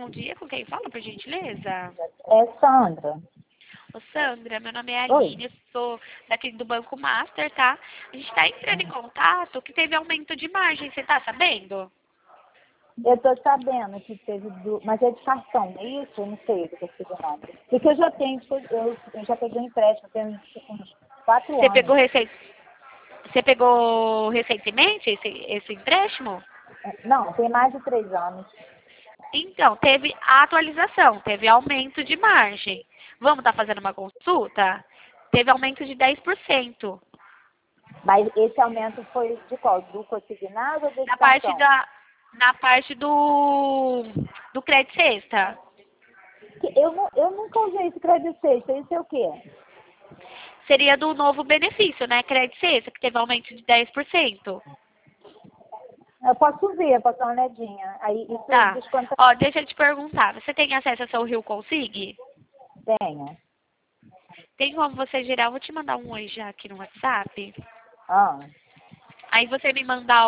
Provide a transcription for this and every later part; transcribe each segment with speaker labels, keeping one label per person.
Speaker 1: bom dia. Com quem fala, por gentileza?
Speaker 2: É Sandra.
Speaker 1: Ô, Sandra, meu nome é
Speaker 2: Oi.
Speaker 1: Aline, eu sou daqui do Banco Master, tá? A gente tá entrando em contato que teve aumento de margem, você tá sabendo?
Speaker 2: Eu tô sabendo que teve mas é de cartão, não é isso? Eu não sei do que eu o nome. Porque eu já tenho, eu já peguei um empréstimo, tem uns 4
Speaker 1: Você
Speaker 2: anos.
Speaker 1: pegou, você pegou recentemente esse empréstimo?
Speaker 2: Não, tem mais de 3 anos.
Speaker 1: Então, teve a atualização, teve aumento de margem. Vamos estar fazendo uma consulta? Teve aumento de 10%.
Speaker 2: Mas esse aumento foi de qual? Do consignado ou do de
Speaker 1: Na parte
Speaker 2: cartão?
Speaker 1: na parte do crédito sexta.
Speaker 2: Eu nunca usei esse crédito sexta, isso é o quê?
Speaker 1: Seria do novo benefício, né? Crédito sexta, que teve aumento de 10%.
Speaker 2: Eu posso ver, posso dar uma olhadinha. Aí isso
Speaker 1: Tá.
Speaker 2: desconta.
Speaker 1: Ó, deixa eu te perguntar. Você tem acesso ao seu Rio Consig?
Speaker 2: Tenho.
Speaker 1: Tem como você gerar? Eu vou te mandar um oi já aqui no WhatsApp.
Speaker 2: Ah,
Speaker 1: Aí você me mandar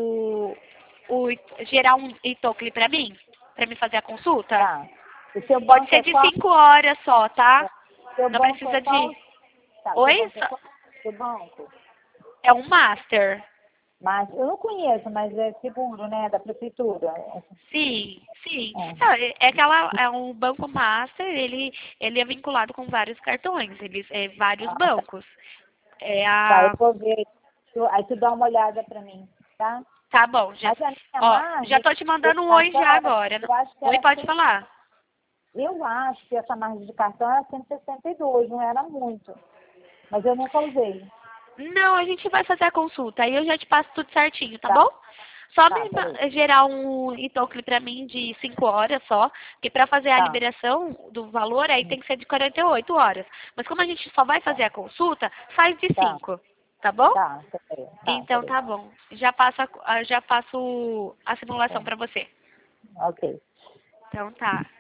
Speaker 1: gerar um e-token pra mim fazer a consulta.
Speaker 2: tá. O seu
Speaker 1: Pode
Speaker 2: banco
Speaker 1: ser
Speaker 2: é
Speaker 1: de
Speaker 2: qual?
Speaker 1: 5 horas só, tá?
Speaker 2: O seu
Speaker 1: Não
Speaker 2: banco é
Speaker 1: precisa
Speaker 2: qual?
Speaker 1: de...
Speaker 2: Tá, o seu
Speaker 1: Oi?
Speaker 2: banco é qual? O seu banco?
Speaker 1: É um master.
Speaker 2: Mas eu não conheço, mas é seguro, né? Da prefeitura.
Speaker 1: Sim, sim.
Speaker 2: É.
Speaker 1: Não, é um banco master, ele é vinculado com vários cartões, vários
Speaker 2: Ah, tá.
Speaker 1: bancos. É
Speaker 2: Tá, eu
Speaker 1: a...
Speaker 2: vou ver. Aí tu dá uma olhada pra mim, tá?
Speaker 1: Tá bom, já.
Speaker 2: Mas a minha
Speaker 1: Ó, já
Speaker 2: margem
Speaker 1: tô te
Speaker 2: de
Speaker 1: mandando um oi já
Speaker 2: cartão,
Speaker 1: agora.
Speaker 2: eu acho que
Speaker 1: Oi,
Speaker 2: era
Speaker 1: pode falar.
Speaker 2: eu acho que essa margem de cartão era 162, não era muito. Mas eu nunca usei.
Speaker 1: Não, a gente vai fazer a consulta, aí eu já te passo tudo certinho, tá
Speaker 2: Tá,
Speaker 1: bom? Só
Speaker 2: tá, peraí.
Speaker 1: gerar um e-token pra mim de 5 horas só, porque pra fazer a
Speaker 2: Tá,
Speaker 1: liberação do valor aí tem que ser de 48 horas. Mas como a gente só vai fazer a consulta, faz de
Speaker 2: tá,
Speaker 1: 5, tá bom?
Speaker 2: tá, peraí. Tá,
Speaker 1: Então
Speaker 2: peraí.
Speaker 1: tá bom. Já passo a simulação
Speaker 2: Tá,
Speaker 1: pra você.
Speaker 2: ok.
Speaker 1: Então tá.